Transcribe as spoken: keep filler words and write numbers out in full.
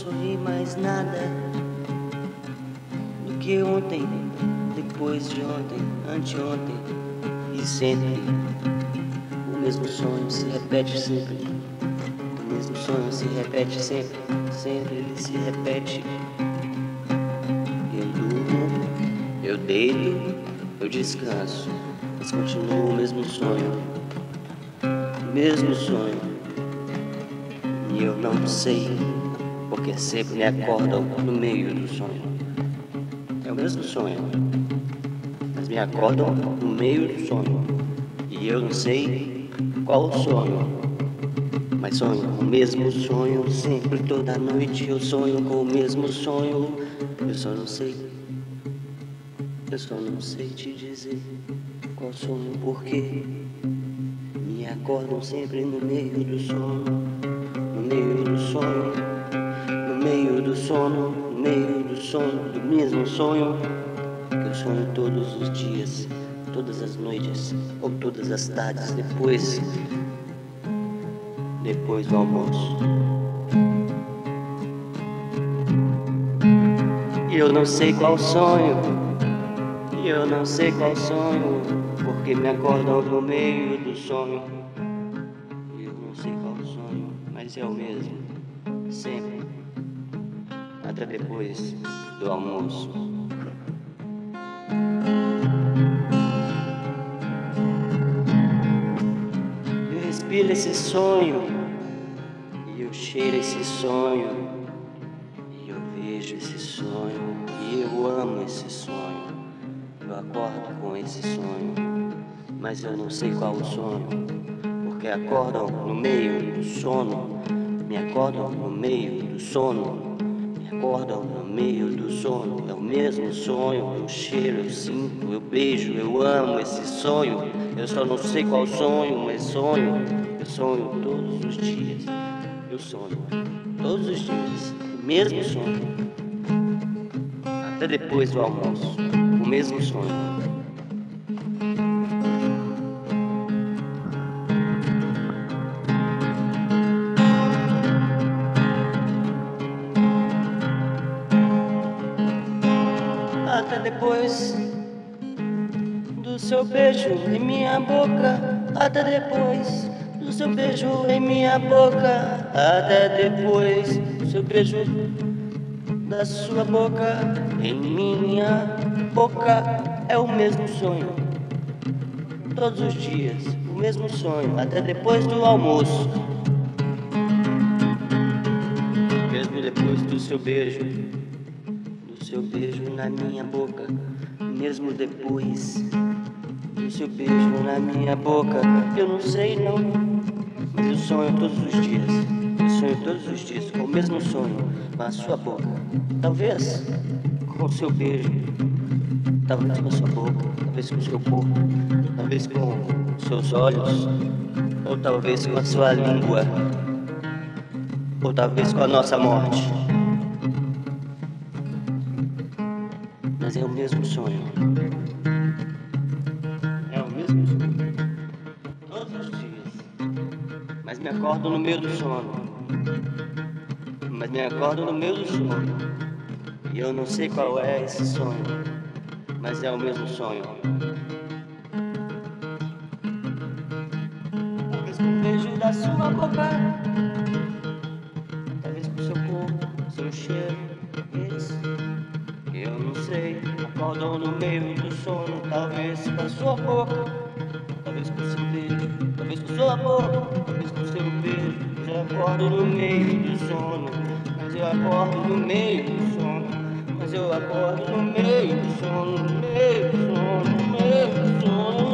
sonhei mais nada do que ontem, depois de ontem, anteontem e sempre. O mesmo sonho se repete sempre. O mesmo sonho se repete sempre. Sempre ele se repete. Eu durmo, eu deito, eu descanso, mas continuo o mesmo sonho. O mesmo sonho. E eu não sei porque sempre me acordam no meio do sonho. É o mesmo sonho, mas me acordam no meio do sonho. E eu não sei qual o sonho, mas sonho com o mesmo sonho. Sempre, toda noite eu sonho com o mesmo sonho. Eu só não sei, eu só não sei te dizer qual sonho, porque me acordam sempre no meio do sono. No meio do sonho, no meio do sono, no meio do sono, do mesmo sonho que eu sonho todos os dias, todas as noites ou todas as tardes, depois, depois do almoço. E eu não sei qual sonho, e eu não sei qual sonho, porque me acordam no meio do sonho. E eu não sei qual sonho, mas é o mesmo, sempre, até depois do almoço. Eu respiro esse sonho, e eu cheiro esse sonho, e eu vejo esse sonho, e eu amo esse sonho. Eu acordo com esse sonho, mas eu não sei qual o sonho, porque acordam no meio do sono. Me acordam no meio do sono, me acordam no meio do sono. É o mesmo sonho, eu cheiro, eu sinto, eu beijo, eu amo esse sonho. Eu só não sei qual sonho, mas sonho, eu sonho todos os dias. Eu sonho todos os dias, o mesmo sonho, até depois do almoço, o mesmo sonho. Até depois do seu beijo em minha boca. Até depois do seu beijo em minha boca. Até depois do seu beijo da sua boca em minha boca. É o mesmo sonho, todos os dias, o mesmo sonho, até depois do almoço. Mesmo depois do seu beijo, do seu beijo na minha boca. Mesmo depois do seu beijo na minha boca. Eu não sei não, mas eu sonho todos os dias. Eu sonho todos os dias com o mesmo sonho, com a sua boca. Talvez com o seu beijo, talvez com a sua boca, talvez com o seu corpo, talvez com os seus olhos, ou talvez com a sua língua, ou talvez com a nossa morte. Mas é o mesmo sonho. É o mesmo sonho. Todos os dias. Mas me acordo no meio do sono. Mas me acordo no meio do sono. E eu não sei qual é esse sonho, mas é o mesmo sonho. Talvez com o beijo da sua boca, talvez com o seu corpo, seu cheiro, esse. Eu não sei, acordam no meio do sono. Talvez com a sua boca, talvez com o seu beijo, talvez com sua boca, talvez com o seu beijo. Eu acordo no meio do sono, mas eu acordo no meio do sono. Mas eu acordo no meio do sono, no meio do sono, no meio do sono.